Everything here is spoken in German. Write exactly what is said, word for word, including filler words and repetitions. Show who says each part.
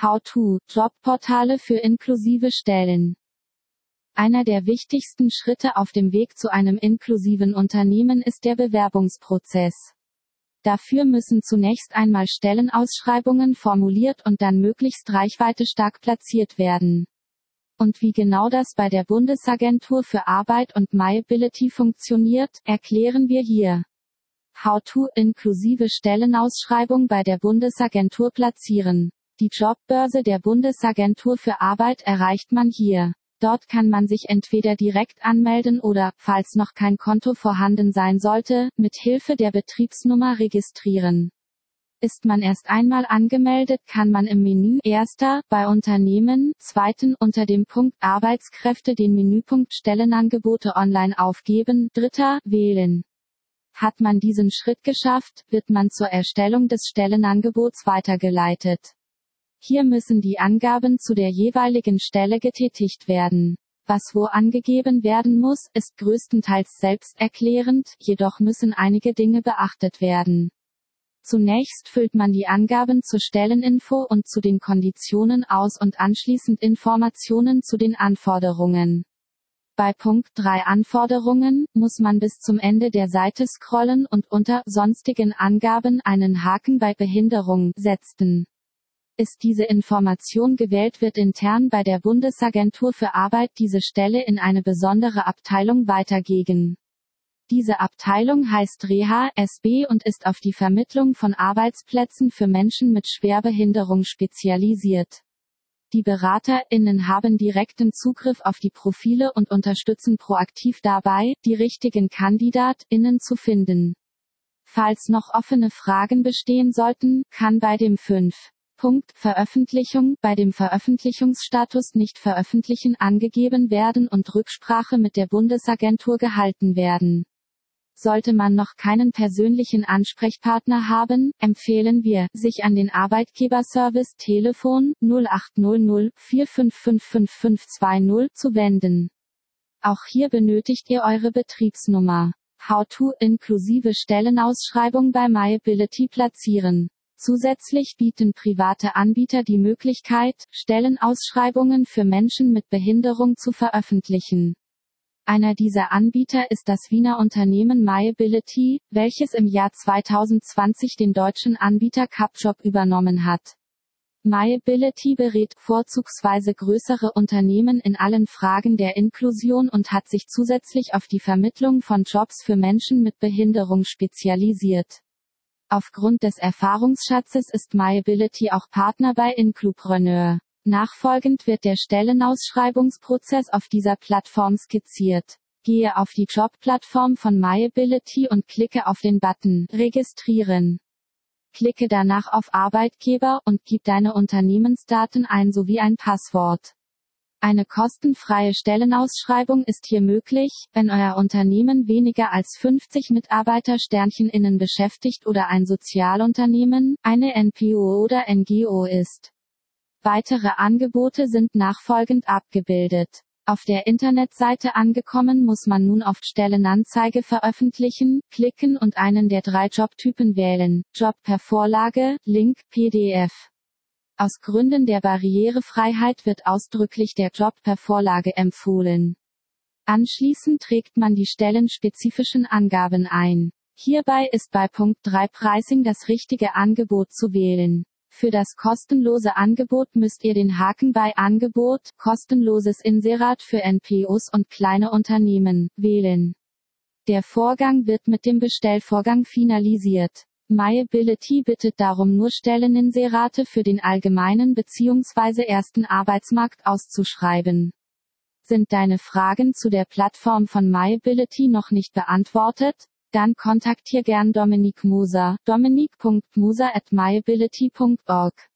Speaker 1: How-to, Jobportale für inklusive Stellen. Einer der wichtigsten Schritte auf dem Weg zu einem inklusiven Unternehmen ist der Bewerbungsprozess. Dafür müssen zunächst einmal Stellenausschreibungen formuliert und dann möglichst reichweitestark platziert werden. Und wie genau das bei der Bundesagentur für Arbeit und MyAbility funktioniert, erklären wir hier. How-to, inklusive Stellenausschreibung bei der Bundesagentur platzieren. Die Jobbörse der Bundesagentur für Arbeit erreicht man hier. Dort kann man sich entweder direkt anmelden oder, falls noch kein Konto vorhanden sein sollte, mit Hilfe der Betriebsnummer registrieren. Ist man erst einmal angemeldet, kann man im Menü Erster bei Unternehmen, Zweiten unter dem Punkt Arbeitskräfte den Menüpunkt Stellenangebote online aufgeben, Dritter wählen. Hat man diesen Schritt geschafft, wird man zur Erstellung des Stellenangebots weitergeleitet. Hier müssen die Angaben zu der jeweiligen Stelle getätigt werden. Was wo angegeben werden muss, ist größtenteils selbsterklärend, jedoch müssen einige Dinge beachtet werden. Zunächst füllt man die Angaben zur Stelleninfo und zu den Konditionen aus und anschließend Informationen zu den Anforderungen. Bei Punkt drei Anforderungen muss man bis zum Ende der Seite scrollen und unter sonstigen Angaben einen Haken bei Behinderung setzen. Ist diese Information gewählt, wird intern bei der Bundesagentur für Arbeit diese Stelle in eine besondere Abteilung weitergegeben. Diese Abteilung heißt Reha S B und ist auf die Vermittlung von Arbeitsplätzen für Menschen mit Schwerbehinderung spezialisiert. Die BeraterInnen haben direkten Zugriff auf die Profile und unterstützen proaktiv dabei, die richtigen KandidatInnen zu finden. Falls noch offene Fragen bestehen sollten, kann bei dem fünf Punkt Veröffentlichung bei dem Veröffentlichungsstatus nicht veröffentlichen angegeben werden und Rücksprache mit der Bundesagentur gehalten werden. Sollte man noch keinen persönlichen Ansprechpartner haben, empfehlen wir, sich an den Arbeitgeberservice Telefon null acht null null vier fünf fünf fünf fünf zwei null zu wenden. Auch hier benötigt ihr eure Betriebsnummer. How-to, inklusive Stellenausschreibung bei MyAbility platzieren. Zusätzlich bieten private Anbieter die Möglichkeit, Stellenausschreibungen für Menschen mit Behinderung zu veröffentlichen. Einer dieser Anbieter ist das Wiener Unternehmen MyAbility, welches im Jahr zweitausendzwanzig den deutschen Anbieter Cupjob übernommen hat. MyAbility berät vorzugsweise größere Unternehmen in allen Fragen der Inklusion und hat sich zusätzlich auf die Vermittlung von Jobs für Menschen mit Behinderung spezialisiert. Aufgrund des Erfahrungsschatzes ist MyAbility auch Partner bei Inclupreneur. Nachfolgend wird der Stellenausschreibungsprozess auf dieser Plattform skizziert. Gehe auf die Jobplattform von MyAbility und klicke auf den Button Registrieren. Klicke danach auf Arbeitgeber und gib deine Unternehmensdaten ein sowie ein Passwort. Eine kostenfreie Stellenausschreibung ist hier möglich, wenn euer Unternehmen weniger als fünfzig Mitarbeiter-innen beschäftigt oder ein Sozialunternehmen, eine N P O oder N G O ist. Weitere Angebote sind nachfolgend abgebildet. Auf der Internetseite angekommen muss man nun auf Stellenanzeige veröffentlichen, klicken und einen der drei Jobtypen wählen, Job per Vorlage, Link, P D F. Aus Gründen der Barrierefreiheit wird ausdrücklich der Job per Vorlage empfohlen. Anschließend trägt man die stellenspezifischen Angaben ein. Hierbei ist bei Punkt drei Pricing das richtige Angebot zu wählen. Für das kostenlose Angebot müsst ihr den Haken bei Angebot, kostenloses Inserat für N P Os und kleine Unternehmen, wählen. Der Vorgang wird mit dem Bestellvorgang finalisiert. MyAbility bittet darum nur Stelleninserate für den allgemeinen bzw. ersten Arbeitsmarkt auszuschreiben. Sind deine Fragen zu der Plattform von MyAbility noch nicht beantwortet? Dann kontaktier gern Dominik Moser, dominik punkt moser at myability punkt org.